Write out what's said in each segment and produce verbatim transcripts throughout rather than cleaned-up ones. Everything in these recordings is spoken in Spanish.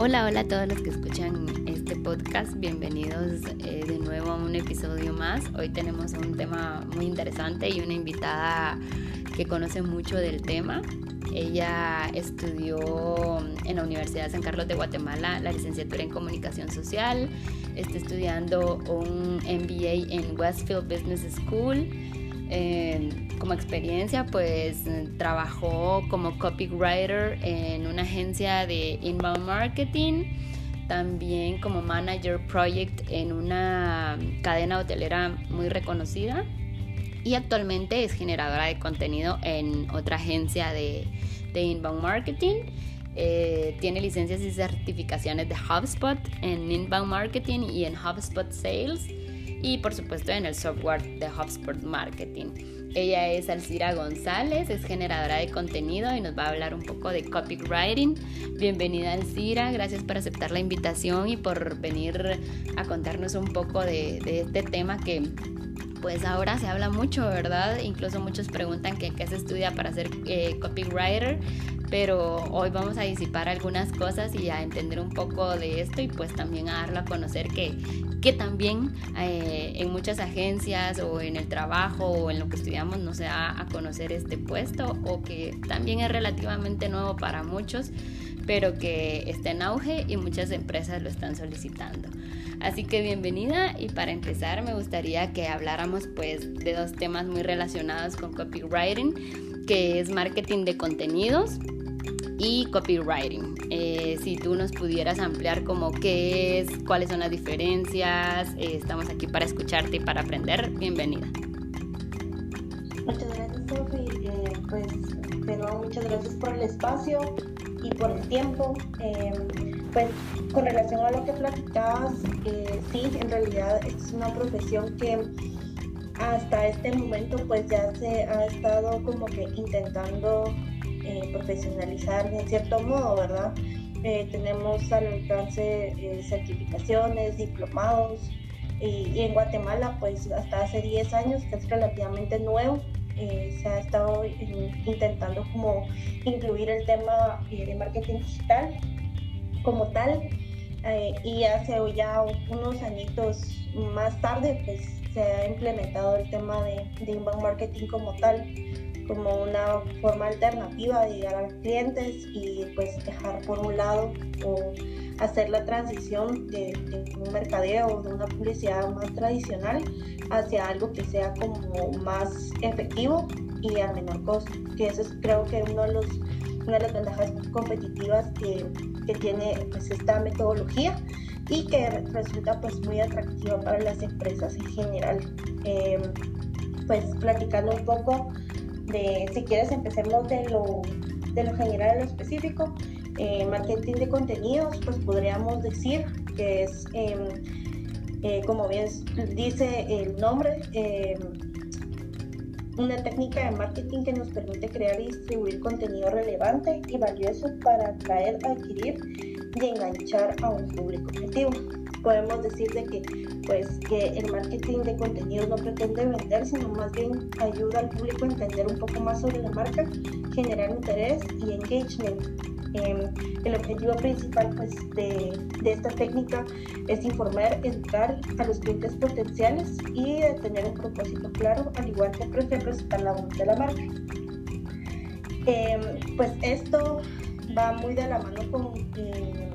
Hola, hola a todos los que escuchan este podcast, bienvenidos eh, de nuevo a un episodio más. Hoy tenemos un tema muy interesante y una invitada que conoce mucho del tema. Ella estudió en la Universidad de San Carlos de Guatemala la licenciatura en Comunicación Social, está estudiando un M B A en Westfield Business School. Eh, como experiencia, pues trabajó como copywriter en una agencia de inbound marketing, también como manager project en una cadena hotelera muy reconocida y actualmente es generadora de contenido en otra agencia de, de inbound marketing. Eh, tiene licencias y certificaciones de HubSpot en inbound marketing y en HubSpot Sales, y por supuesto en el software de HubSpot Marketing. Ella es Alcira González, es generadora de contenido y nos va a hablar un poco de copywriting. Bienvenida, Alcira, gracias por aceptar la invitación y por venir a contarnos un poco de, de este tema que pues ahora se habla mucho, ¿verdad? Incluso muchos preguntan que qué se estudia para ser eh, copywriter, pero hoy vamos a disipar algunas cosas y a entender un poco de esto y pues también a darlo a conocer que, que también eh, en muchas agencias o en el trabajo o en lo que estudiamos no se da a conocer este puesto, o que también es relativamente nuevo para muchos, pero que está en auge y muchas empresas lo están solicitando. Así que bienvenida, y para empezar me gustaría que habláramos pues de dos temas muy relacionados con copywriting, que es marketing de contenidos y copywriting. Eh, si tú nos pudieras ampliar como qué es, cuáles son las diferencias, eh, estamos aquí para escucharte y para aprender. Bienvenida. Muchas gracias, Sofi. Eh, pues de nuevo, muchas gracias por el espacio y por el tiempo. Eh, pues con relación a lo que platicabas, eh, sí, en realidad es una profesión que hasta este momento pues ya se ha estado como que intentando eh, profesionalizar en cierto modo, ¿verdad? Eh, tenemos al alcance eh, certificaciones, diplomados, y, y en Guatemala pues hasta hace diez años, que es relativamente nuevo, eh, se ha estado eh, intentando como incluir el tema eh, de marketing digital como tal, eh, y hace ya unos añitos más tarde pues se ha implementado el tema de, de inbound marketing como tal, como una forma alternativa de llegar a los clientes y pues dejar por un lado o hacer la transición de, de un mercadeo o de una publicidad más tradicional hacia algo que sea como más efectivo y a menor costo, que eso es creo que uno de los, una de las ventajas competitivas que, que tiene pues esta metodología y que resulta pues muy atractiva para las empresas en general. Eh, pues platicando un poco de, si quieres empecemos de lo, de lo general a lo específico. Eh, marketing de contenidos, pues podríamos decir que es, eh, eh, como bien dice el nombre, eh, una técnica de marketing que nos permite crear y distribuir contenido relevante y valioso para atraer, adquirir y enganchar a un público objetivo. Podemos decir de que, pues, que el marketing de contenidos no pretende vender, sino más bien ayuda al público a entender un poco más sobre la marca, generar interés y engagement. Eh, el objetivo principal pues, de, de esta técnica es informar, educar a los clientes potenciales y de tener un propósito claro, al igual que representar la voz de la marca. Eh, pues esto va muy de la mano con eh,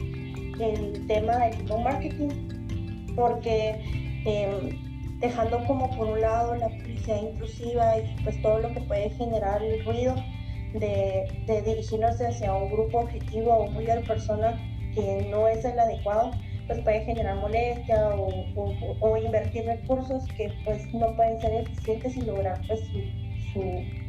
el tema del inbound marketing, porque eh, dejando como por un lado la publicidad intrusiva y pues todo lo que puede generar el ruido de, de dirigirnos hacia un grupo objetivo o un grupo de personas que no es el adecuado, pues puede generar molestia o, o, o invertir recursos que pues no pueden ser eficientes y lograr pues su, su,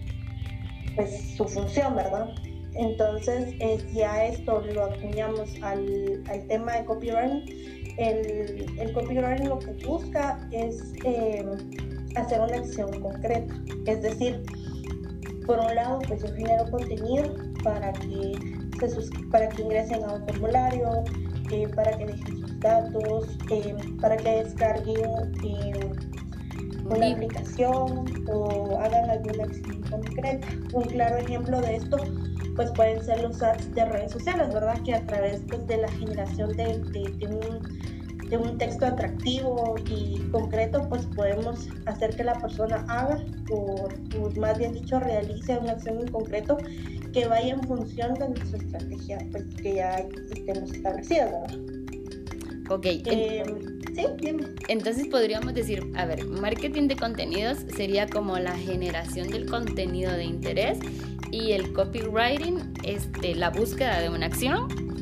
pues, su función, ¿verdad? Entonces, eh, si a esto lo acuñamos al, al tema de copywriting, el, el copywriting lo que busca es eh, hacer una acción concreta. Es decir, por un lado, pues yo genero contenido para que, se sus, para que ingresen a un formulario, eh, para que dejen sus datos, eh, para que descarguen eh, una aplicación o hagan alguna acción concreta. Un claro ejemplo de esto pues pueden ser los ads de redes sociales, ¿verdad? Que a través pues, de la generación de, de, de, un, de un texto atractivo y concreto, pues podemos hacer que la persona haga o, o más bien dicho realice una acción en concreto que vaya en función de nuestra estrategia pues, que ya estemos establecidas, ¿verdad? Ok. Eh, sí, dime. Entonces podríamos decir, a ver, marketing de contenidos sería como la generación del contenido de interés y el copywriting, este, la búsqueda de una acción.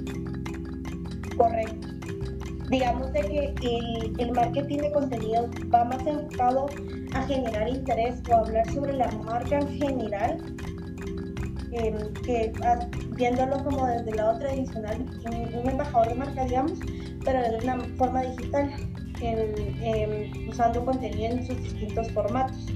Correcto. Digamos de que el, el marketing de contenidos va más enfocado a generar interés o hablar sobre la marca en general, eh, que a, viéndolo como desde el lado tradicional, un, un embajador de marca, digamos, pero de una forma digital, en, en, usando contenido en sus distintos formatos.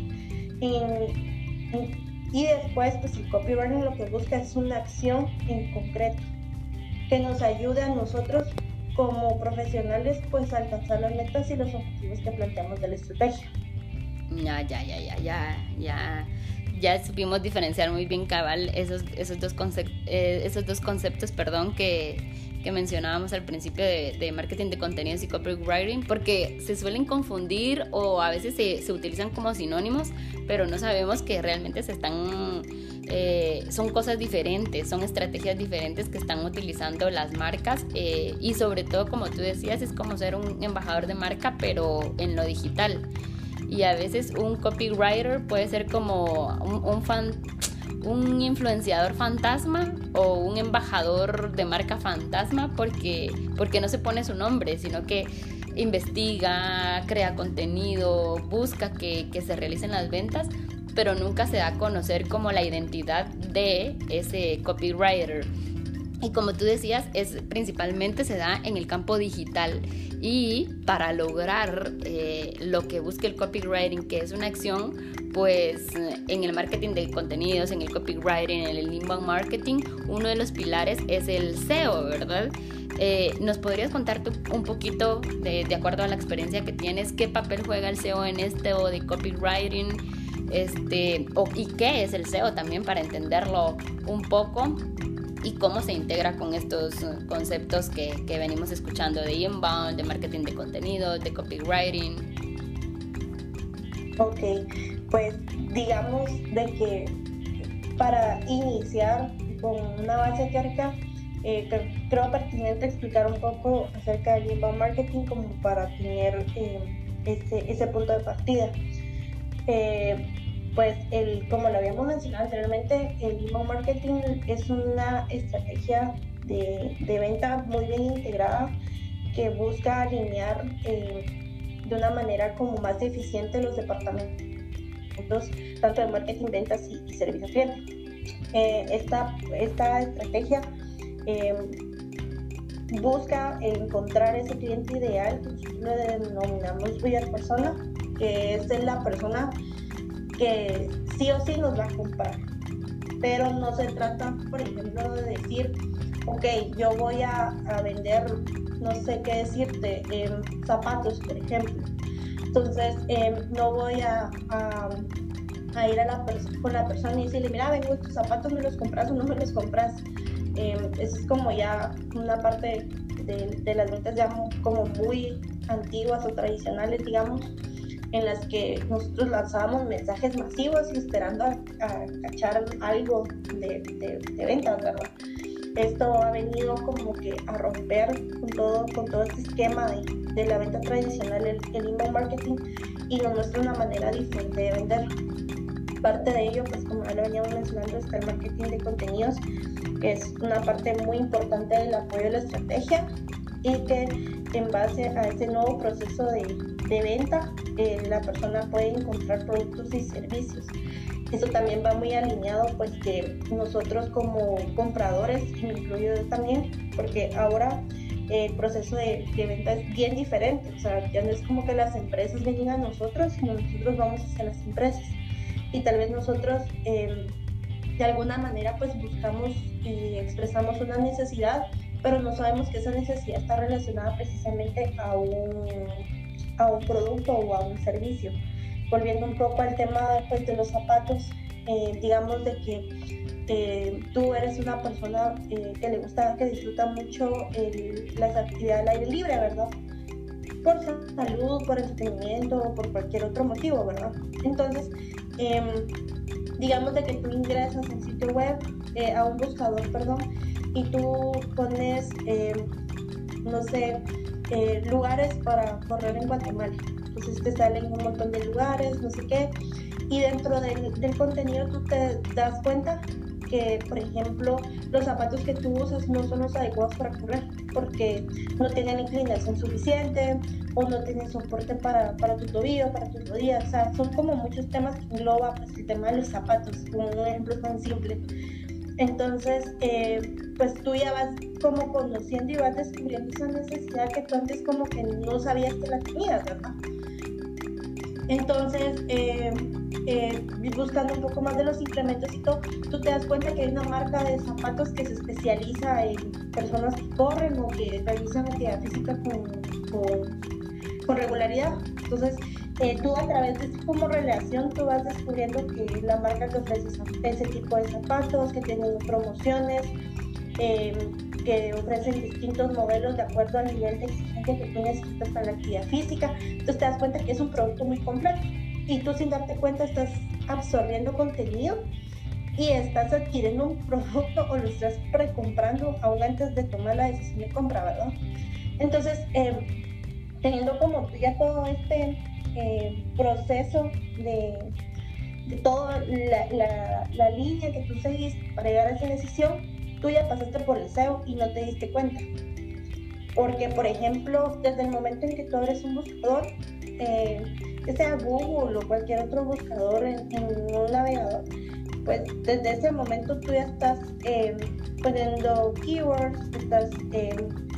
En, en, y después, pues el copywriting lo que busca es una acción en concreto que nos ayude a nosotros como profesionales pues a alcanzar las metas y los objetivos que planteamos de la estrategia. Ya, ya, ya, ya, ya, ya. Ya supimos diferenciar muy bien, cabal, esos, esos, dos, concept, eh, esos dos conceptos, perdón, que, que mencionábamos al principio de, de marketing de contenidos y copywriting, porque se suelen confundir o a veces se, se utilizan como sinónimos, pero no sabemos que realmente se están, eh, son cosas diferentes, son estrategias diferentes que están utilizando las marcas eh, y sobre todo, como tú decías, es como ser un embajador de marca, pero en lo digital. Y a veces un copywriter puede ser como un, un, fan, un influenciador fantasma o un embajador de marca fantasma porque, porque no se pone su nombre, sino que investiga, crea contenido, busca que, que se realicen las ventas, pero nunca se da a conocer como la identidad de ese copywriter. Y como tú decías, es, principalmente se da en el campo digital. Y para lograr eh, lo que busca el copywriting, que es una acción, pues en el marketing de contenidos, en el copywriting, en el inbound marketing, uno de los pilares es el S E O, ¿verdad? Eh, ¿Nos podrías contar tú un poquito, de, de acuerdo a la experiencia que tienes, qué papel juega el S E O en este o de copywriting? Este, o, ¿y qué es el S E O también para entenderlo un poco? Y cómo se integra con estos conceptos que, que venimos escuchando de inbound, de marketing de contenido, de copywriting. Ok, pues digamos de que para iniciar con una base teórica, eh, creo pertinente explicar un poco acerca del inbound marketing como para tener eh, ese, ese punto de partida. Eh, Pues el, como lo habíamos mencionado anteriormente, el inbound marketing es una estrategia de, de venta muy bien integrada que busca alinear eh, de una manera como más eficiente los departamentos, tanto de marketing, ventas y, y servicio al cliente. Eh, esta, esta estrategia eh, busca encontrar ese cliente ideal, que lo denominamos buyer persona, que es la persona que sí o sí nos va a comprar, pero no se trata, por ejemplo, de decir, ok, yo voy a, a vender, no sé qué decirte, eh, zapatos, por ejemplo, entonces eh, no voy a, a, a ir a la con la persona y decirle, mira, vengo tus zapatos, ¿me los compras o no me los compras? Eh, eso es como ya una parte de, de las ventas ya como muy antiguas o tradicionales, digamos, en las que nosotros lanzábamos mensajes masivos y esperando a, a cachar algo de, de, de ventas, ¿verdad? Esto ha venido como que a romper con todo, con todo este esquema de, de la venta tradicional, el, el inbound marketing, y nos muestra una manera diferente de vender. Parte de ello, pues como ya lo veníamos mencionando, está el marketing de contenidos, que es una parte muy importante del apoyo de la estrategia y que en base a ese nuevo proceso de, de venta, eh, la persona puede encontrar productos y servicios. Eso también va muy alineado, pues que nosotros como compradores, y me incluyo yo también, porque ahora eh, el proceso de, de venta es bien diferente, o sea, ya no es como que las empresas vengan a nosotros, sino nosotros vamos hacia las empresas. Y tal vez nosotros eh, de alguna manera pues buscamos y expresamos una necesidad, pero no sabemos que esa necesidad está relacionada precisamente a un, a un producto o a un servicio. volviendo un poco al tema pues, de los zapatos, eh, digamos de que eh, tú eres una persona eh, que le gusta, que disfruta mucho el, las actividades al aire libre, ¿verdad? Por salud, por entretenimiento o por cualquier otro motivo, ¿verdad? Entonces, eh, digamos de que tú ingresas en sitio web, eh, a un buscador, perdón, y tú pones, eh, no sé, eh, lugares para correr en Guatemala. Entonces te salen un montón de lugares, no sé qué, y dentro del, del contenido tú te das cuenta que, por ejemplo, los zapatos que tú usas no son los adecuados para correr porque no tienen inclinación suficiente o no tienen soporte para, para tu tobillo, para tus rodillas. O sea, son como muchos temas que engloba pues, el tema de los zapatos, como un ejemplo tan simple. Entonces, eh, pues tú ya vas como conociendo y vas descubriendo esa necesidad que tú antes como que no sabías que la tenías, ¿verdad? Entonces, eh, eh, buscando un poco más de los implementos y todo, tú te das cuenta que hay una marca de zapatos que se especializa en personas que corren o que realizan actividad física con, con, con regularidad. Entonces, eh, tú a través de esa como relación, tú vas descubriendo que la marca que ofrece ese tipo de zapatos, que tienen promociones, eh, que ofrecen distintos modelos de acuerdo al nivel de exigencia que tú necesitas para la actividad física. Entonces te das cuenta que es un producto muy completo y tú sin darte cuenta estás absorbiendo contenido y estás adquiriendo un producto o lo estás precomprando aún antes de tomar la decisión de compra, ¿verdad? Entonces, eh, teniendo como ya todo este eh, proceso de, de toda la, la, la línea que tú seguiste para llegar a esa decisión, tú ya pasaste por el S E O y no te diste cuenta. Porque, por ejemplo, desde el momento en que tú abres un buscador, eh, que sea Google o cualquier otro buscador en, en un navegador, pues desde ese momento tú ya estás eh, poniendo keywords, estás eh,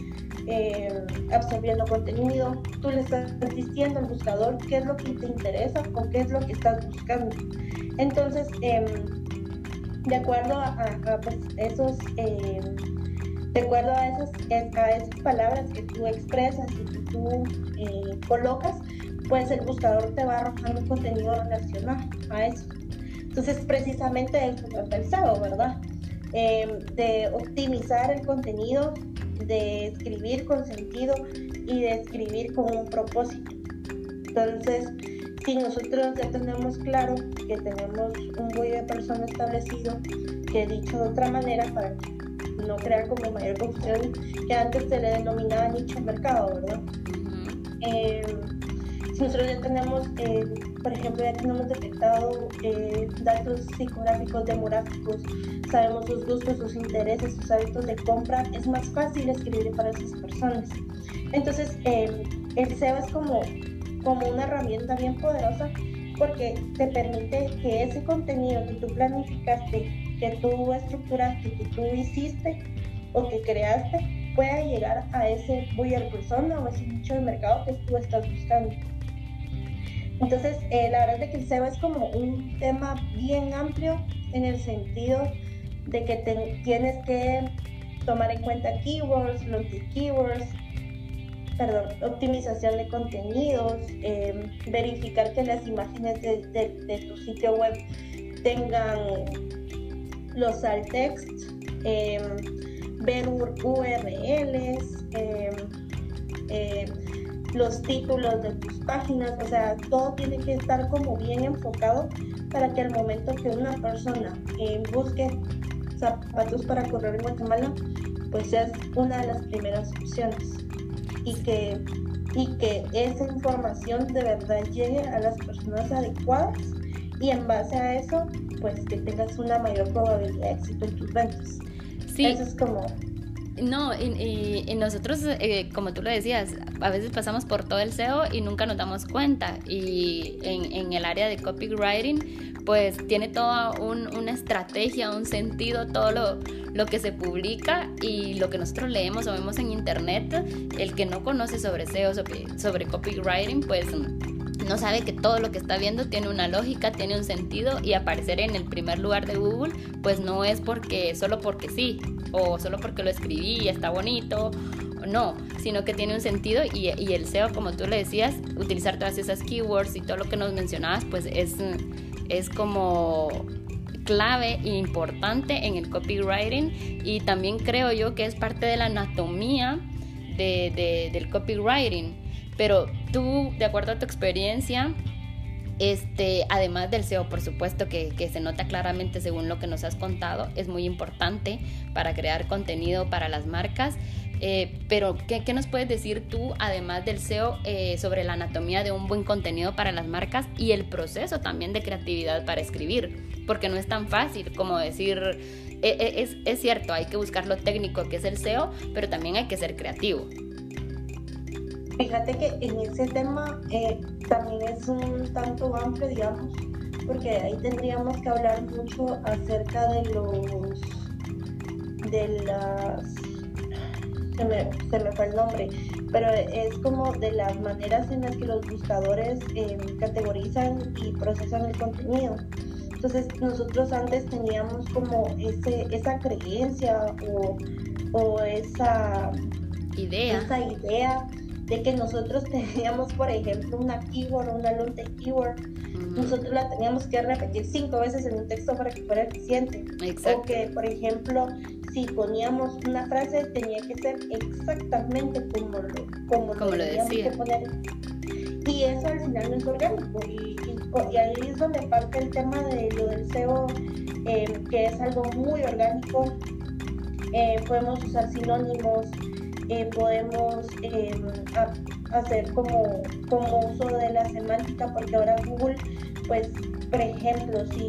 eh, absorbiendo contenido, tú le estás diciendo al buscador qué es lo que te interesa o qué es lo que estás buscando. Entonces, eh, de acuerdo a, a, a pues, esos eh, de acuerdo a esas, a esas palabras que tú expresas y que tú eh, colocas, pues el buscador te va arrojando contenido relacionado a eso. Entonces precisamente de eso trata el S E O, ¿verdad? Eh, de optimizar el contenido, de escribir con sentido y de escribir con un propósito. Entonces, si nosotros ya tenemos claro que tenemos un buey de persona establecido, que dicho de otra manera, para no crear como mayor confusión, que antes se le denominaba nicho de mercado, ¿verdad? Eh, si nosotros ya tenemos, eh, por ejemplo, ya tenemos detectado eh, datos psicográficos, demográficos, sabemos sus gustos, sus intereses, sus hábitos de compra, es más fácil escribir para esas personas. Entonces, eh, el S E O es como como una herramienta bien poderosa porque te permite que ese contenido que tú planificaste, que tú estructuraste, que tú hiciste o que creaste, pueda llegar a ese buyer persona o ese nicho de mercado que tú estás buscando. Entonces, eh, la verdad es que el S E O es como un tema bien amplio en el sentido de que te, tienes que tomar en cuenta keywords, los de keywords, perdón, optimización de contenidos, eh, verificar que las imágenes de, de, de tu sitio web tengan los alt text, eh, ver U R Ls, eh, eh, los títulos de tus páginas, o sea, todo tiene que estar como bien enfocado para que al momento que una persona eh, busque zapatos para correr en Guatemala, pues seas una de las primeras opciones. Y que, y que esa información de verdad llegue a las personas adecuadas y en base a eso, pues que tengas una mayor probabilidad de éxito en tus ventas. Sí. Eso es como... No, y, y, y nosotros, eh, como tú lo decías, a veces pasamos por todo el S E O y nunca nos damos cuenta. Y en, en el área de copywriting, pues tiene toda un, una estrategia, un sentido, todo lo, lo que se publica y lo que nosotros leemos o vemos en internet. El que no conoce sobre S E O, sobre, sobre copywriting, pues no sabe que todo lo que está viendo tiene una lógica, tiene un sentido, y aparecer en el primer lugar de Google pues no es porque solo porque sí, o solo porque lo escribí y está bonito, no, sino que tiene un sentido y, y el S E O, como tú le decías, utilizar todas esas keywords y todo lo que nos mencionabas, pues es, es como clave e importante en el copywriting, y también creo yo que es parte de la anatomía de, de, del copywriting. Pero tú, de acuerdo a tu experiencia, Este, además del S E O, por supuesto, que, que se nota claramente según lo que nos has contado, es muy importante para crear contenido para las marcas, eh, pero ¿qué, ¿qué nos puedes decir tú, además del S E O, eh, sobre la anatomía de un buen contenido para las marcas y el proceso también de creatividad para escribir? Porque no es tan fácil como decir, eh, es, es cierto, hay que buscar lo técnico que es el S E O, pero también hay que ser creativo. Fíjate que en ese tema eh, también es un tanto amplio, digamos, porque ahí tendríamos que hablar mucho acerca de los, de las, se me, se me fue el nombre, pero es como de las maneras en las que los buscadores eh, categorizan y procesan el contenido. Entonces nosotros antes teníamos como ese, esa creencia o, o esa idea, esa idea de que nosotros teníamos, por ejemplo, una keyword o una long tail keyword, uh-huh. nosotros la teníamos que repetir cinco veces en un texto para que fuera eficiente. Exacto. O que, por ejemplo, si poníamos una frase, tenía que ser exactamente como lo, como como lo, lo decía. Que poner. Y eso al final no es orgánico. Y, y, y ahí es donde parte el tema de lo del S E O, eh, que es algo muy orgánico. Eh, podemos usar sinónimos. Eh, podemos eh, a, hacer como, como uso de la semántica, porque ahora Google, pues, por ejemplo, si,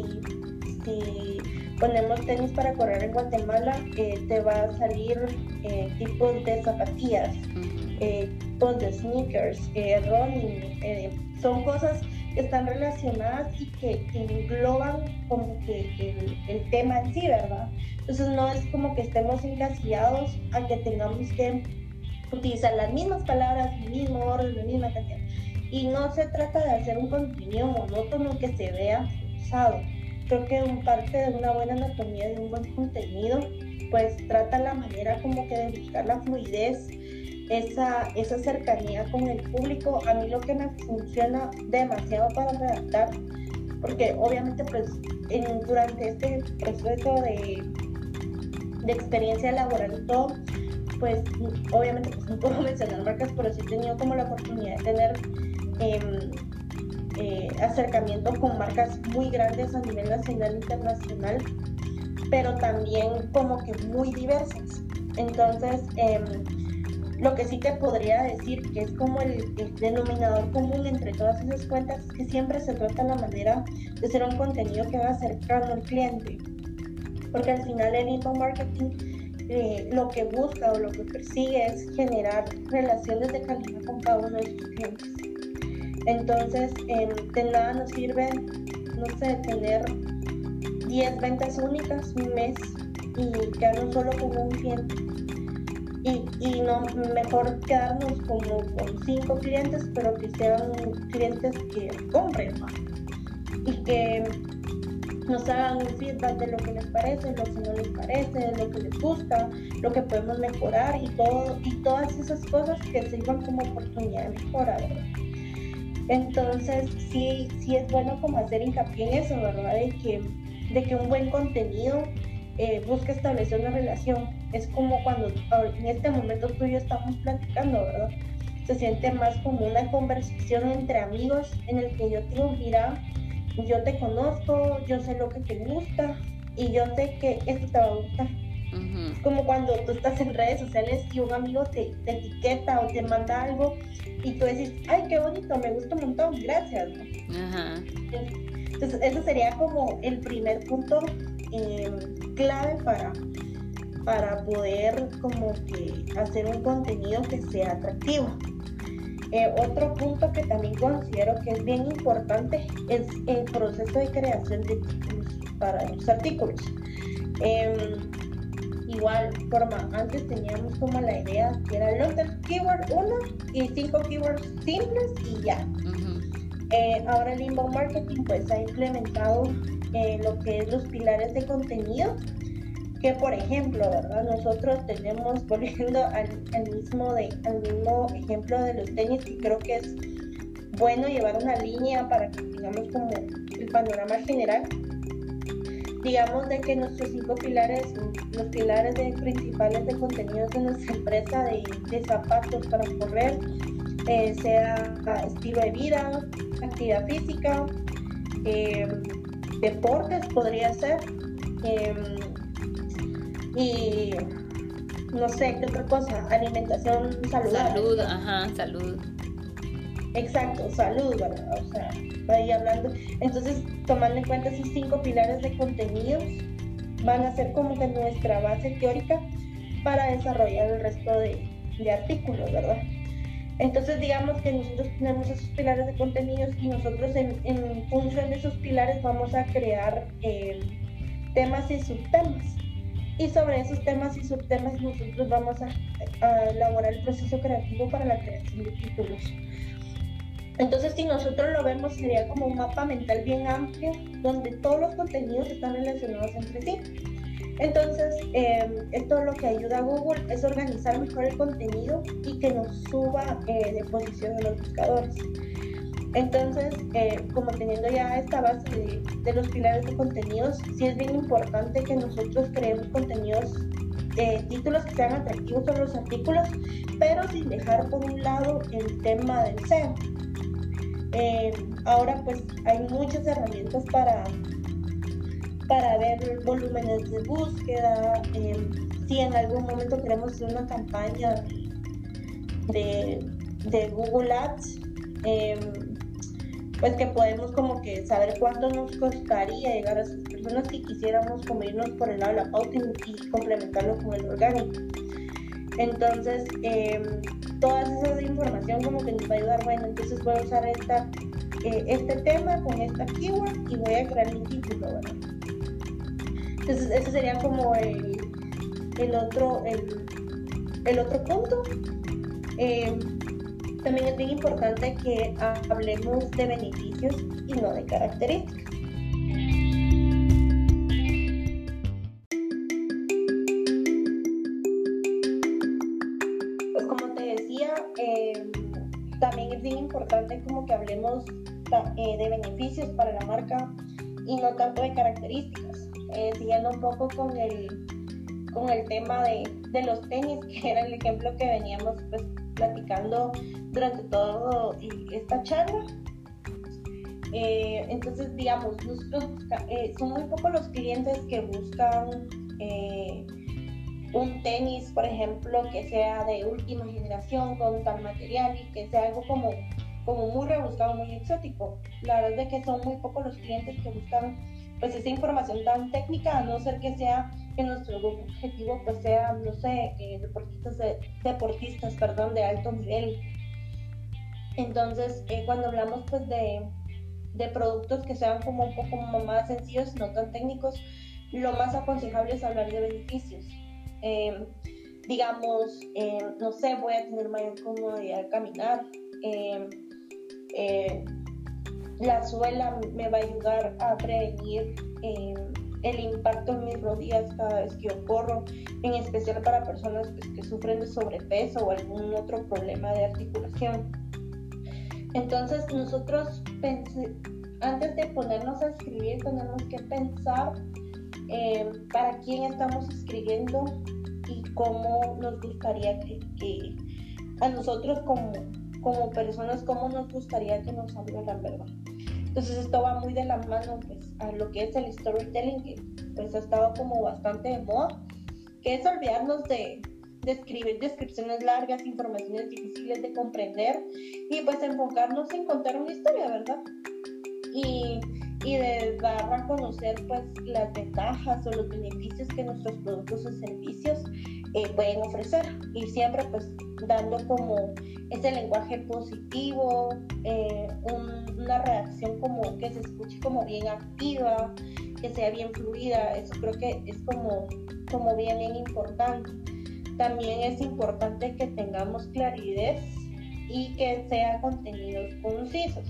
si ponemos tenis para correr en Guatemala, eh, te va a salir eh, tipos de zapatillas, eh, tipos de sneakers, eh, running, eh, son cosas que están relacionadas y que, que engloban como que el, el tema en sí, ¿verdad? Entonces no es como que estemos encasillados a que tengamos que utilizar las mismas palabras, el mismo orden, la misma cantidad. Y no se trata de hacer un contenido monótono que se vea forzado. Creo que un parte de una buena anatomía de un buen contenido, pues trata la manera como que de buscar la fluidez, esa, esa cercanía con el público. A mí lo que me funciona demasiado para redactar, porque obviamente pues en, durante este proceso de, de experiencia laboral y todo, pues obviamente pues, no puedo mencionar marcas, pero sí he tenido como la oportunidad de tener eh, eh, acercamiento con marcas muy grandes a nivel nacional e internacional, pero también como que muy diversas. Entonces eh, lo que sí te podría decir que es como el, el denominador común entre todas esas cuentas es que siempre se trata la manera de hacer un contenido que va cercano al cliente, porque al final el inbound marketing eh, lo que busca o lo que persigue es generar relaciones de calidad con cada uno de sus clientes. Entonces eh, de nada nos sirve, no sé, tener diez ventas únicas un mes y quedarnos solo con un cliente. Y, y no, mejor quedarnos como con cinco clientes, pero que sean clientes que compren más y que nos hagan un feedback de lo que les parece, lo que no les parece, lo que les gusta, lo que podemos mejorar y todo, y todas esas cosas que sirvan como oportunidad de mejora, ¿verdad? Entonces sí, sí es bueno como hacer hincapié en eso, ¿verdad? De que, de que un buen contenido eh, busca establecer una relación. Es como cuando en este momento tú y yo estamos platicando, ¿verdad? Se siente más como una conversación entre amigos en el que yo te digo, mira, yo te conozco, yo sé lo que te gusta y yo sé que esto te va a gustar. Uh-huh. Es como cuando tú estás en redes sociales y un amigo te, te etiqueta o te manda algo y tú dices, ay, qué bonito, me gusta un montón, gracias, ¿no? Uh-huh. Entonces, eso sería como el primer punto eh, clave para... para poder como que hacer un contenido que sea atractivo. Eh, otro punto que también considero que es bien importante es el proceso de creación de títulos para los artículos. Eh, igual forma, antes teníamos como la idea que era long tail keyword uno y cinco keywords simples y ya. Uh-huh. Eh, ahora el inbound marketing pues ha implementado eh, lo que es los pilares de contenido, que, por ejemplo, ¿verdad? Nosotros tenemos, volviendo al, al, mismo de, al mismo ejemplo de los tenis, que creo que es bueno llevar una línea para que tengamos como el panorama general. Digamos de que nuestros cinco pilares, los pilares de, principales de contenidos de nuestra empresa de, de zapatos para correr, eh, sea estilo de vida, actividad física, eh, deportes podría ser, eh, y no sé, ¿qué otra cosa? Alimentación saludable. Salud, ajá, salud. Exacto, salud, ¿verdad? O sea, ahí hablando. Entonces, tomando en cuenta esos cinco pilares de contenidos, van a ser como que nuestra base teórica para desarrollar el resto de, de artículos, ¿verdad? Entonces, digamos que nosotros tenemos esos pilares de contenidos y nosotros en, en función de esos pilares vamos a crear eh, temas y subtemas. Y sobre esos temas y subtemas nosotros vamos a, a elaborar el proceso creativo para la creación de títulos. Entonces, si nosotros lo vemos, sería como un mapa mental bien amplio, donde todos los contenidos están relacionados entre sí. Entonces, eh, esto lo que ayuda a Google es organizar mejor el contenido y que nos suba eh, de posición en los buscadores. Entonces, eh, como teniendo ya esta base de, de los pilares de contenidos, sí es bien importante que nosotros creemos contenidos, eh, títulos que sean atractivos sobre los artículos, pero sin dejar por un lado el tema del S E O. Eh, ahora pues hay muchas herramientas para, para ver volúmenes de búsqueda. Eh, si en algún momento queremos hacer una campaña de, de Google Ads, eh, pues que podemos como que saber cuánto nos costaría llegar a esas personas si quisiéramos como irnos por el lado de la pauta y, y complementarlo con el orgánico. Entonces, eh, toda esa información como que nos va a ayudar. Bueno, entonces voy a usar esta, eh, este tema con esta keyword y voy a crear mi título, ¿verdad? Entonces, ese sería como el, el, otro, el, el otro punto. Eh, también es bien importante que hablemos de beneficios y no de características. Eh, también es bien importante como que hablemos eh, de beneficios para la marca y no tanto de características, eh, siguiendo un poco con el, con el tema de, de los tenis, que era el ejemplo que veníamos pues, platicando durante toda esta charla. Eh, entonces, digamos, nosotros busca, eh, son muy pocos los clientes que buscan eh, un tenis, por ejemplo, que sea de última generación con tal material y que sea algo como, como muy rebuscado, muy exótico. La verdad es que son muy pocos los clientes que buscan pues esa información tan técnica, a no ser que sea que nuestro grupo objetivo pues sea, no sé, eh, deportistas, de, deportistas perdón, de alto nivel. Entonces, eh, cuando hablamos pues de, de productos que sean como un poco más sencillos, no tan técnicos, lo más aconsejable es hablar de beneficios. Eh, digamos, eh, no sé, voy a tener mayor comodidad al caminar, eh, eh, la suela me va a ayudar a prevenir eh, el impacto en mis rodillas cada vez que yo corro, en especial para personas pues, que sufren de sobrepeso o algún otro problema de articulación. Entonces nosotros pense, antes de ponernos a escribir tenemos que pensar eh, para quién estamos escribiendo y cómo nos gustaría que, que a nosotros como, como personas, cómo nos gustaría que nos hablaran, ¿verdad? Entonces esto va muy de la mano pues, a lo que es el storytelling, que pues ha estado como bastante de moda, que es olvidarnos de, de escribir descripciones largas, informaciones difíciles de comprender y pues enfocarnos en contar una historia, ¿verdad? Y, y de dar a conocer pues las ventajas o los beneficios que nuestros productos o servicios eh, pueden ofrecer, y siempre pues dando como ese lenguaje positivo, eh, un, una reacción como que se escuche como bien activa, que sea bien fluida. Eso creo que es como, como bien, bien importante. También es importante que tengamos claridad y que sean contenidos concisos.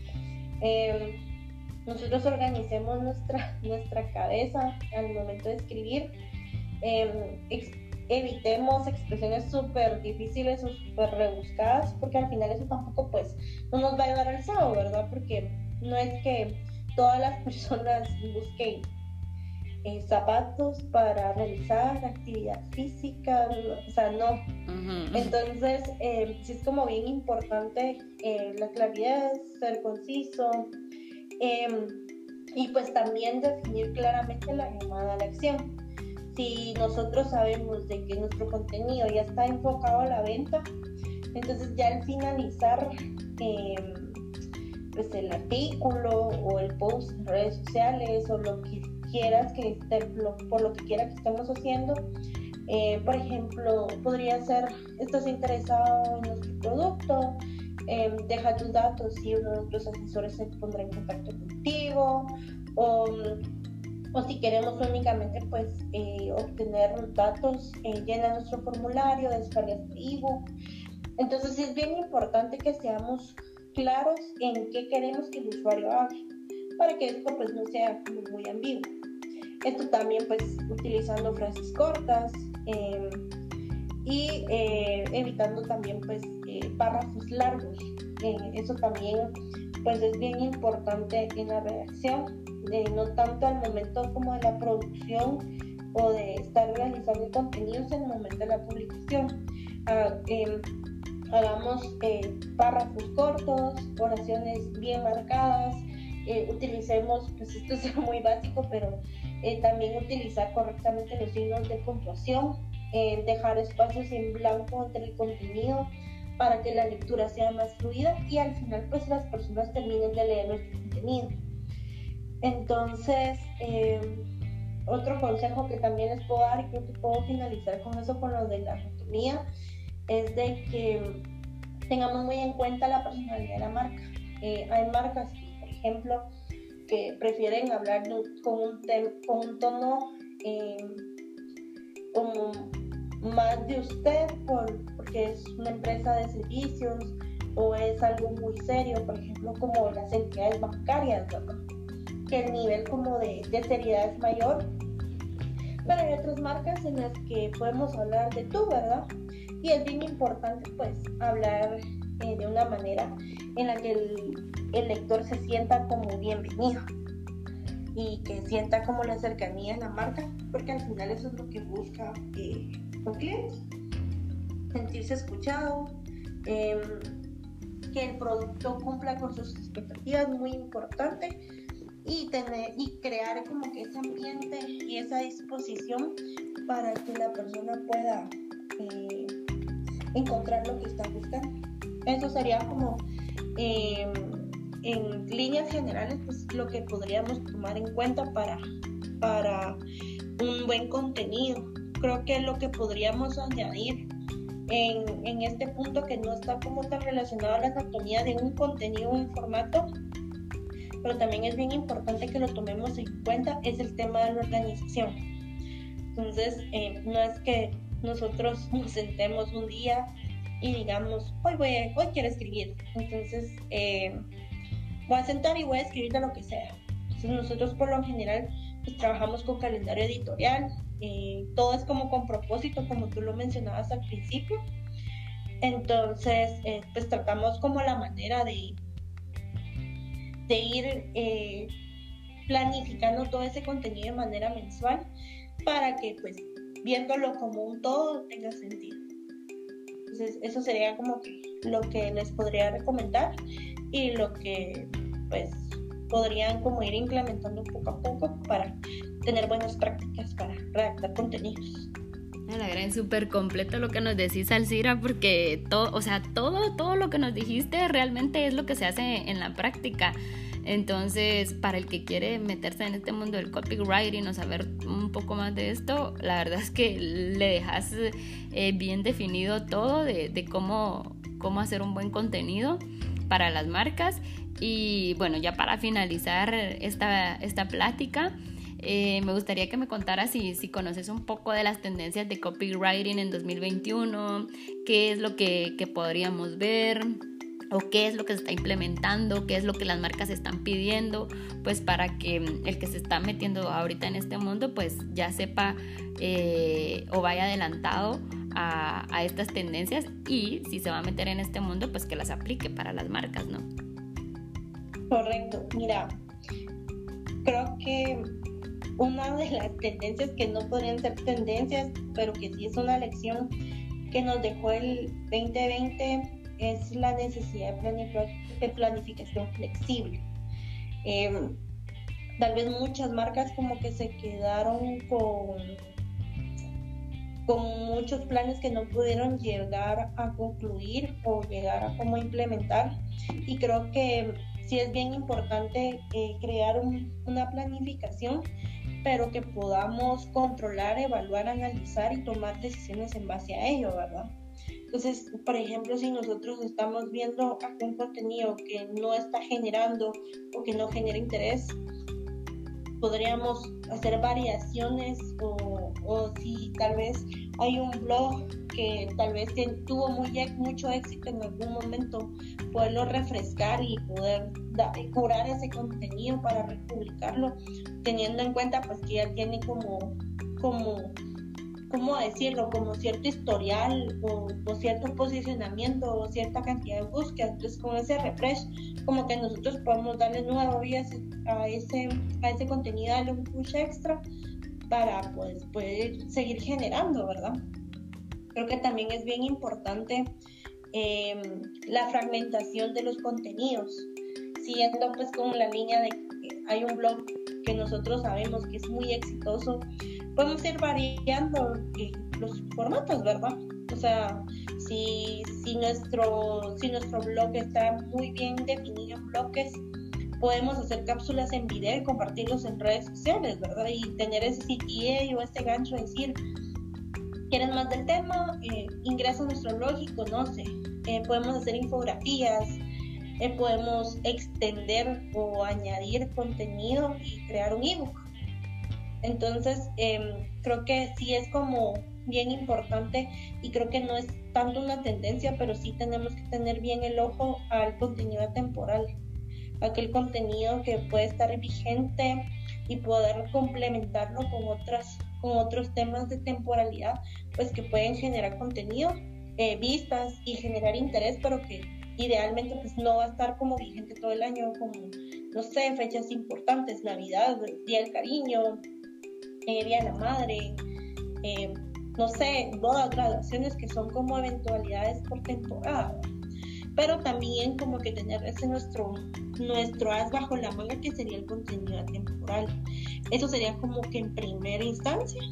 Eh, nosotros organicemos nuestra, nuestra cabeza al momento de escribir eh, ex- evitemos expresiones súper difíciles o súper rebuscadas, porque al final eso tampoco pues no nos va a ayudar al S A O, ¿verdad? Porque no es que todas las personas busquen eh, zapatos para realizar actividad física, o sea, no. Uh-huh. Entonces, eh, sí es como bien importante eh, la claridad, ser conciso, eh, y pues también definir claramente la llamada a la acción. Si nosotros sabemos de que nuestro contenido ya está enfocado a la venta, entonces ya al finalizar eh, pues el artículo o el post en redes sociales o lo que quieras que esté, lo, por lo que quiera que estemos haciendo, eh, por ejemplo, podría ser: estás interesado en nuestro producto, eh, deja tus datos y uno de nuestros asesores se pondrá en contacto contigo, o o si queremos únicamente pues eh, obtener los datos, eh, llena nuestro formulario, descarga este ebook. Entonces es bien importante que seamos claros en qué queremos que el usuario haga, para que esto pues no sea muy, muy ambiguo. Esto también pues utilizando frases cortas eh, y eh, evitando también pues eh, párrafos largos. Eh, eso también pues es bien importante en la redacción. Eh, no tanto al momento como de la producción o de estar realizando contenidos en el momento de la publicación. Ah, eh, hagamos eh, párrafos cortos, oraciones bien marcadas, eh, utilicemos, pues esto es muy básico, pero eh, también utilizar correctamente los signos de puntuación, eh, dejar espacios en blanco entre el contenido para que la lectura sea más fluida y al final pues las personas terminen de leer nuestro contenido. Entonces, eh, otro consejo que también les puedo dar, y creo que puedo finalizar con eso, con lo de la anatomía, es de que tengamos muy en cuenta la personalidad de la marca. Eh, hay marcas, por ejemplo, que prefieren hablar con un, tem- con un tono eh, como más de usted, por, porque es una empresa de servicios o es algo muy serio, por ejemplo, como las entidades bancarias, ¿verdad? Que el nivel como de, de seriedad es mayor, pero hay otras marcas en las que podemos hablar de tú, ¿verdad? Y es bien importante pues hablar eh, de una manera en la que el, el lector se sienta como bienvenido y que sienta como la cercanía en la marca, porque al final eso es lo que busca eh, un cliente: sentirse escuchado, eh, que el producto cumpla con sus expectativas, muy importante, y tener y crear como que ese ambiente y esa disposición para que la persona pueda eh, encontrar lo que está buscando. Eso sería como eh, en líneas generales pues lo que podríamos tomar en cuenta para, para un buen contenido. Creo que lo que podríamos añadir en, en este punto, que no está como tan relacionado a la anatomía de un contenido, un formato, pero también es bien importante que lo tomemos en cuenta, es el tema de la organización. Entonces, eh, no es que nosotros nos sentemos un día y digamos, hoy, voy a, hoy quiero escribir, entonces eh, voy a sentar y voy a escribir de lo que sea. Entonces nosotros por lo general pues, trabajamos con calendario editorial, eh, todo es como con propósito, como tú lo mencionabas al principio. Entonces, eh, pues tratamos como la manera de de ir eh, planificando todo ese contenido de manera mensual para que pues viéndolo como un todo tenga sentido. Entonces eso sería como que lo que les podría recomendar y lo que pues podrían como ir implementando poco a poco para tener buenas prácticas para redactar contenidos. La verdad es súper completo lo que nos decís, Alcira, porque todo, o sea, todo, todo lo que nos dijiste realmente es lo que se hace en la práctica. Entonces, para el que quiere meterse en este mundo del copywriting o saber un poco más de esto, la verdad es que le dejas eh, bien definido todo de, de cómo, cómo hacer un buen contenido para las marcas. Y bueno, ya para finalizar esta, esta plática, Eh, me gustaría que me contaras si, si conoces un poco de las tendencias de copywriting en dos mil veintiuno, qué es lo que, que podríamos ver, o qué es lo que se está implementando, qué es lo que las marcas están pidiendo, pues para que el que se está metiendo ahorita en este mundo pues ya sepa eh, o vaya adelantado a, a estas tendencias, y si se va a meter en este mundo pues que las aplique para las marcas, ¿no? Correcto. Mira, creo que una de las tendencias que no podrían ser tendencias, pero que sí es una lección que nos dejó el veinte veinte, es la necesidad de, planific- de planificación flexible. Eh, tal vez muchas marcas como que se quedaron con, con muchos planes que no pudieron llegar a concluir o llegar a cómo implementar, y creo que sí es bien importante eh, crear un, una planificación, pero que podamos controlar, evaluar, analizar y tomar decisiones en base a ello, ¿verdad? Entonces, por ejemplo, si nosotros estamos viendo algún contenido que no está generando o que no genera interés, podríamos hacer variaciones, o, o si tal vez hay un blog que tal vez tuvo muy, mucho éxito en algún momento, poderlo refrescar y poder da, curar ese contenido para republicarlo, teniendo en cuenta pues que ya tiene como, como ¿cómo decirlo? Como cierto historial o, o cierto posicionamiento o cierta cantidad de búsquedas. Entonces con ese refresh como que nosotros podemos darle nueva vida a ese, a ese contenido, darle un push extra para pues, poder seguir generando, ¿verdad? Creo que también es bien importante eh, la fragmentación de los contenidos, siguiendo pues con la línea de que hay un blog que nosotros sabemos que es muy exitoso, podemos ir variando eh, los formatos, ¿verdad? O sea, si, si, nuestro, si nuestro blog está muy bien definido en bloques, podemos hacer cápsulas en video y compartirlos en redes sociales, ¿verdad? Y tener ese C T A o este gancho de decir, ¿quieres más del tema? Eh, ingresa a nuestro blog y conoce. Eh, podemos hacer infografías, eh, podemos extender o añadir contenido y crear un ebook. Entonces, eh, creo que sí es como bien importante, y creo que no es tanto una tendencia, pero sí tenemos que tener bien el ojo al contenido temporal, aquel contenido que puede estar vigente y poder complementarlo con otras, con otros temas de temporalidad, pues que pueden generar contenido, eh, vistas y generar interés, pero que idealmente pues no va a estar como vigente todo el año, como, no sé, fechas importantes, Navidad, Día del Cariño, eh, Día de la Madre, eh, no sé, bodas, graduaciones, que son como eventualidades por temporada, pero también como que tener ese nuestro, nuestro as bajo la manga, que sería el contenido temporal. Eso sería como que en primera instancia.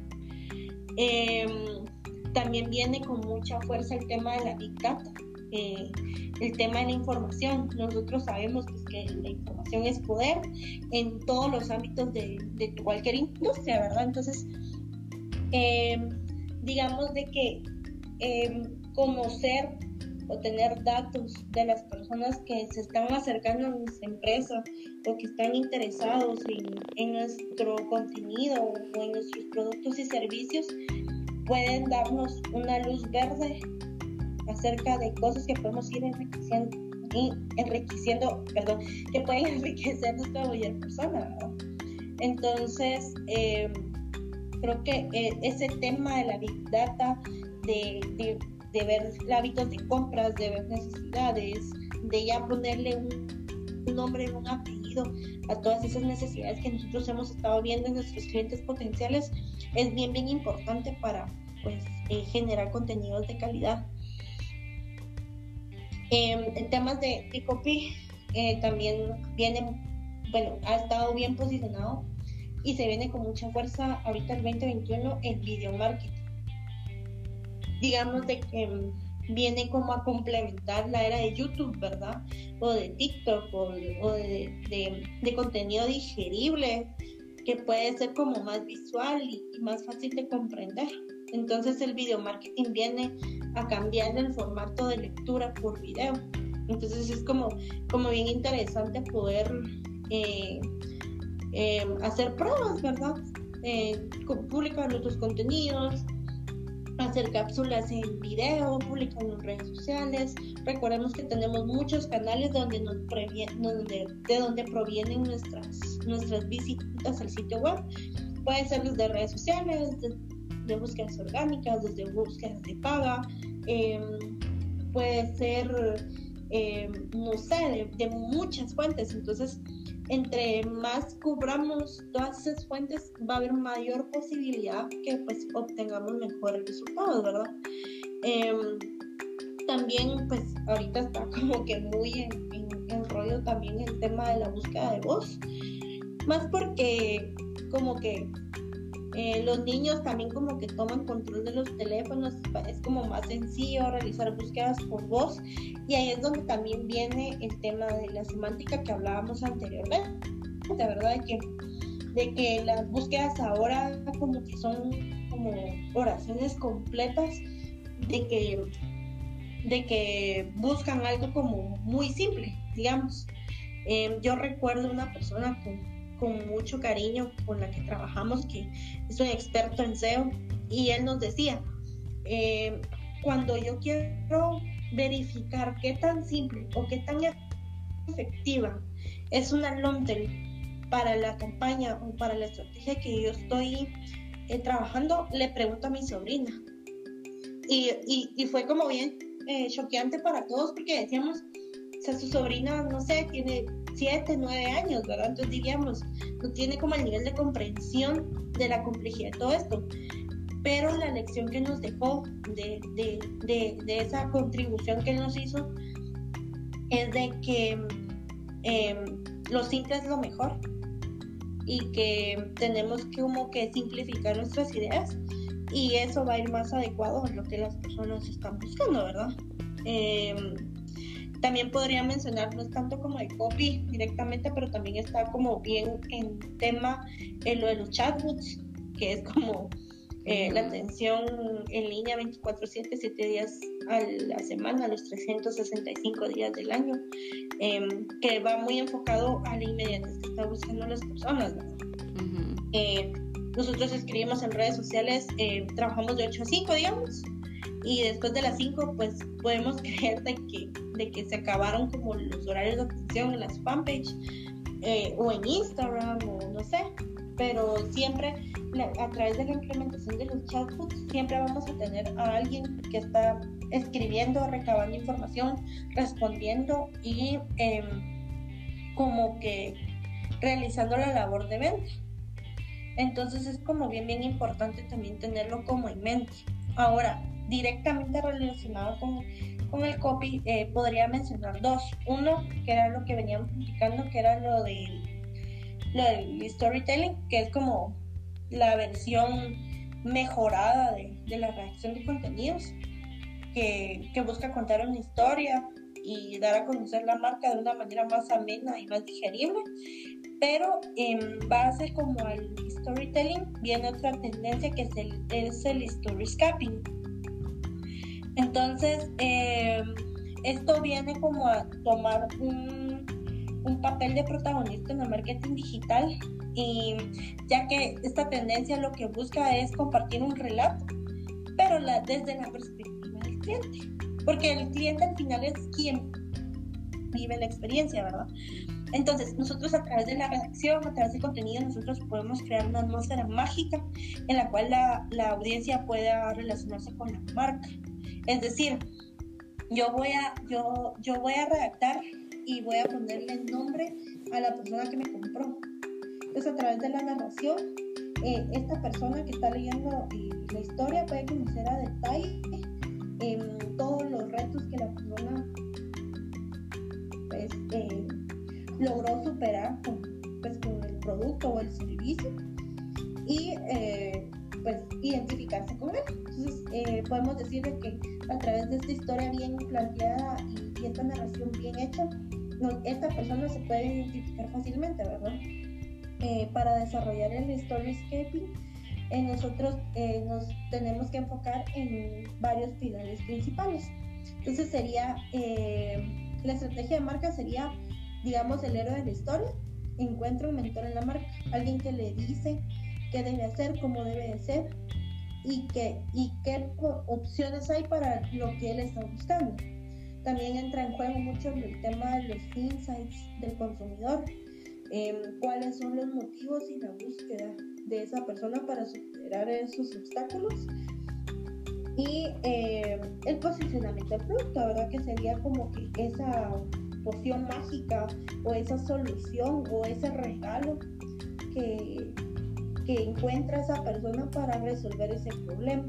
Eh, también viene con mucha fuerza el tema de la Big Data, eh, el tema de la información. Nosotros sabemos pues, que la información es poder en todos los ámbitos de, de cualquier industria, ¿verdad? Entonces, eh, digamos de que eh, conocer o tener datos de las personas que se están acercando a nuestra empresa o que están interesados en, en nuestro contenido o en nuestros productos y servicios, pueden darnos una luz verde acerca de cosas que podemos ir enriqueciendo, enriqueciendo perdón, que pueden enriquecer nuestra cualquier persona, ¿verdad? Entonces, eh, creo que eh, ese tema de la Big Data, de, de de ver hábitos de compras, de ver necesidades, de ya ponerle un, un nombre, un apellido a todas esas necesidades que nosotros hemos estado viendo en nuestros clientes potenciales, es bien, bien importante para pues, eh, generar contenidos de calidad. Eh, en temas de, de copy, eh, también viene, bueno, ha estado bien posicionado y se viene con mucha fuerza ahorita el veinte veintiuno el video marketing. Digamos de que viene como a complementar la era de YouTube, ¿verdad? O de TikTok, o, de, o de, de, de contenido digerible, que puede ser como más visual y, y más fácil de comprender. Entonces el video marketing viene a cambiar el formato de lectura por video. Entonces es como, como bien interesante poder eh, eh, hacer pruebas, ¿verdad? Eh, publicar nuestros contenidos, hacer cápsulas en video, publicando en redes sociales. Recordemos que tenemos muchos canales donde nos previene, donde, de donde provienen nuestras, nuestras visitas al sitio web. Puede ser desde redes sociales, de, de búsquedas orgánicas, desde búsquedas de paga, eh, puede ser, eh, no sé, de, de muchas fuentes. Entonces, entre más cubramos todas esas fuentes, va a haber mayor posibilidad que pues obtengamos mejores resultados, ¿verdad? Eh, también pues ahorita está como que muy en, en, en rollo también el tema de la búsqueda de voz, más porque como que eh, los niños también como que toman control de los teléfonos, es como más sencillo realizar búsquedas por voz, y ahí es donde también viene el tema de la semántica que hablábamos anteriormente, la verdad de que, de que las búsquedas ahora como que son como oraciones completas, de que, de que buscan algo como muy simple, digamos. Eh, yo recuerdo una persona con con mucho cariño con la que trabajamos, que es un experto en S E O, y él nos decía, eh, cuando yo quiero verificar qué tan simple o qué tan efectiva es una long tail para la campaña o para la estrategia que yo estoy eh, trabajando, le pregunto a mi sobrina, y, y, y fue como bien eh, choqueante para todos, porque decíamos, o sea, su sobrina, no sé, tiene siete, nueve años, ¿verdad? Entonces diríamos, no tiene como el nivel de comprensión de la complejidad de todo esto. Pero la lección que nos dejó de, de, de, de esa contribución que él nos hizo es de que eh, lo simple es lo mejor, y que tenemos que como que simplificar nuestras ideas, y eso va a ir más adecuado a lo que las personas están buscando, ¿verdad? Eh, También podría mencionar, no es tanto como el copy directamente, pero también está como bien en tema en lo de los chatbots, que es como eh, la atención en línea veinticuatro siete, siete días a la semana, los trescientos sesenta y cinco días del año, eh, que va muy enfocado a la inmediatez que están buscando las personas, ¿verdad? Uh-huh. Eh, nosotros escribimos en redes sociales, eh, trabajamos de ocho a cinco, digamos, y después de las cinco pues podemos creer de que, de que se acabaron como los horarios de atención en las fanpage eh, o en Instagram o no sé, pero siempre la, a través de la implementación de los chatbots siempre vamos a tener a alguien que está escribiendo, recabando información, respondiendo y eh, como que realizando la labor de venta. Entonces es como bien bien importante también tenerlo como en mente. Ahora, directamente relacionado con, con el copy, eh, podría mencionar dos. Uno, que era lo que veníamos platicando, que era lo, de, lo del storytelling, que es como la versión mejorada de, de la redacción de contenidos, que, que busca contar una historia y dar a conocer la marca de una manera más amena y más digerible. Pero en base como al storytelling viene otra tendencia que es el, es el storyscaping. Entonces, eh, esto viene como a tomar un, un papel de protagonista en el marketing digital, y ya que esta tendencia lo que busca es compartir un relato, pero la, desde la perspectiva del cliente, porque el cliente al final es quien vive la experiencia, ¿verdad? Entonces, nosotros a través de la redacción, a través del contenido, nosotros podemos crear una atmósfera mágica en la cual la, la audiencia pueda relacionarse con la marca. Es decir, yo voy a, yo, yo voy a redactar y voy a ponerle el nombre a la persona que me compró. Entonces, a través de la narración, eh, esta persona que está leyendo eh, la historia puede conocer a detalle eh, todos los retos que la persona pues, eh, logró superar con, pues, con el producto o el servicio, y eh, pues identificarse con él. Entonces eh, podemos decir que a través de esta historia bien planteada y, y esta narración bien hecha, no, esta persona se puede identificar fácilmente, ¿verdad? Eh, para desarrollar el storyscaping, eh, nosotros eh, nos tenemos que enfocar en varios pilares principales. Entonces sería eh, la estrategia de marca sería, digamos, el héroe de la historia encuentra un mentor en la marca, alguien que le dice qué debe hacer, cómo debe de ser, y qué, y qué opciones hay para lo que él está buscando. También entra en juego mucho el tema de los insights del consumidor, eh, cuáles son los motivos y la búsqueda de esa persona para superar esos obstáculos, y eh, el posicionamiento del producto, ¿verdad? Que sería como que esa poción mágica o esa solución o ese regalo que, que encuentra esa persona para resolver ese problema.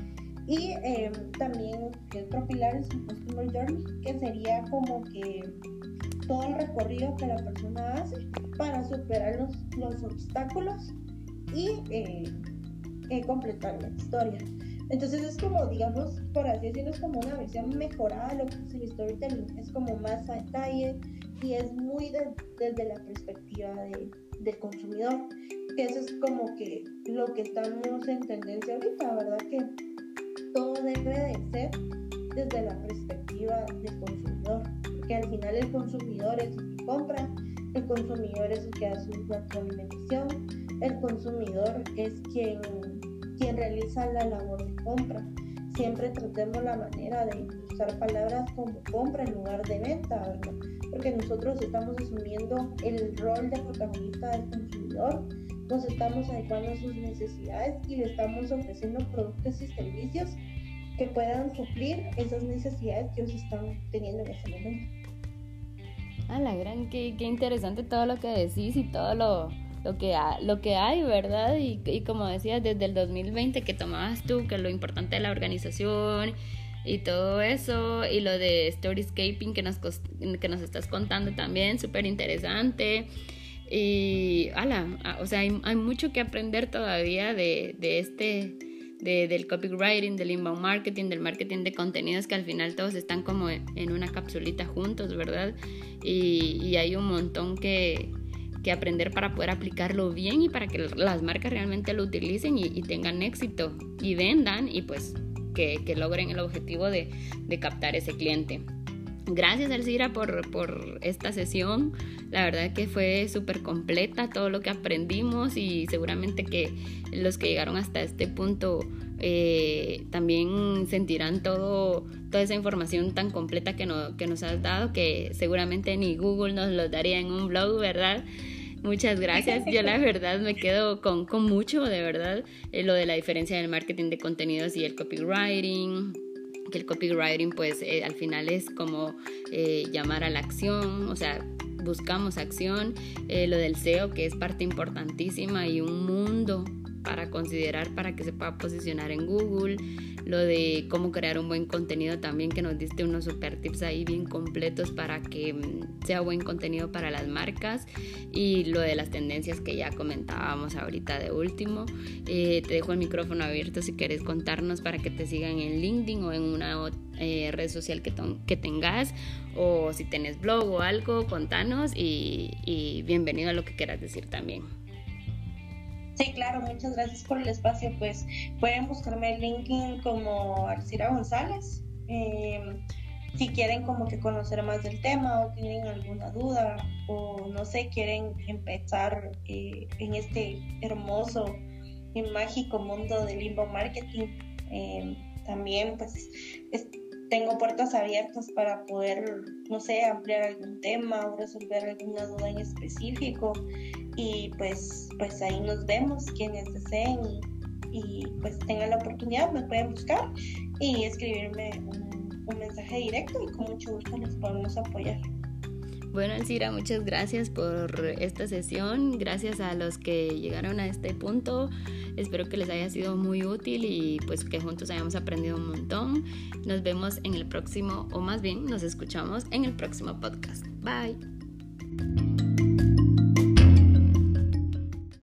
Y eh, también el otro pilar es el Customer Journey, que sería como que todo el recorrido que la persona hace para superar los, los obstáculos y eh, eh, completar la historia. Entonces es como, digamos, por así decirlo, es como una versión mejorada de lo que es el storytelling. Es como más a detalle y es muy de, desde la perspectiva de, del consumidor, que eso es como que lo que estamos en tendencia ahorita, ¿verdad? Que todo debe de ser desde la perspectiva del consumidor, que al final el consumidor es el que compra, el consumidor es el que hace su retroalimentación, el consumidor es quien, quien realiza la labor de compra. Siempre tratemos la manera de usar palabras como compra en lugar de venta, ¿verdad? Porque nosotros estamos asumiendo el rol de protagonista del consumidor, nos estamos adecuando a sus necesidades y le estamos ofreciendo productos y servicios que puedan suplir esas necesidades que ellos están teniendo en ese momento. Ah, la gran, qué, qué interesante todo lo que decís y todo lo, lo, que, ha, lo que hay, ¿verdad? Y, y como decías, desde el dos mil veinte que tomabas tú, que lo importante de la organización y todo eso, y lo de Storyscaping que nos, que nos estás contando también, súper interesante. Y, ala, o sea, hay, hay mucho que aprender todavía de, de este... De, del copywriting, del inbound marketing, del marketing de contenidos, que al final todos están como en una capsulita juntos, ¿verdad? Y, y hay un montón que, que aprender para poder aplicarlo bien y para que las marcas realmente lo utilicen y, y tengan éxito y vendan y pues que, que logren el objetivo de, de captar ese cliente. Gracias, Elcira, por, por esta sesión. La verdad que fue súper completa todo lo que aprendimos y seguramente que los que llegaron hasta este punto eh, también sentirán todo, toda esa información tan completa que, no, que nos has dado, que seguramente ni Google nos lo daría en un blog, ¿verdad? Muchas gracias. Yo la verdad me quedo con, con mucho, de verdad, eh, lo de la diferencia del marketing de contenidos y el copywriting. Que el copywriting pues eh, al final es como eh, llamar a la acción, o sea, buscamos acción, eh, lo del S E O que es parte importantísima y un mundo para considerar para que se pueda posicionar en Google, lo de cómo crear un buen contenido también, que nos diste unos super tips ahí bien completos para que um, sea buen contenido para las marcas, y lo de las tendencias que ya comentábamos ahorita de último. Eh, te dejo el micrófono abierto si quieres contarnos para que te sigan en LinkedIn o en una eh, red social que, ton- que tengas, o si tienes blog o algo, contanos y, y bienvenido a lo que quieras decir también. Sí, claro, muchas gracias por el espacio. Pues pueden buscarme en LinkedIn como Elcira González. Eh, si quieren como que conocer más del tema o tienen alguna duda o no sé, quieren empezar eh, en este hermoso y mágico mundo del inbound marketing, eh, también pues es, tengo puertas abiertas para poder, no sé, ampliar algún tema o resolver alguna duda en específico. Y pues, pues ahí nos vemos, quienes deseen y, y pues tengan la oportunidad, me pueden buscar y escribirme un, un mensaje directo y con mucho gusto les podemos apoyar. Bueno, Elcira, muchas gracias por esta sesión, gracias a los que llegaron a este punto, espero que les haya sido muy útil y pues que juntos hayamos aprendido un montón. Nos vemos en el próximo, o más bien nos escuchamos en el próximo podcast. Bye.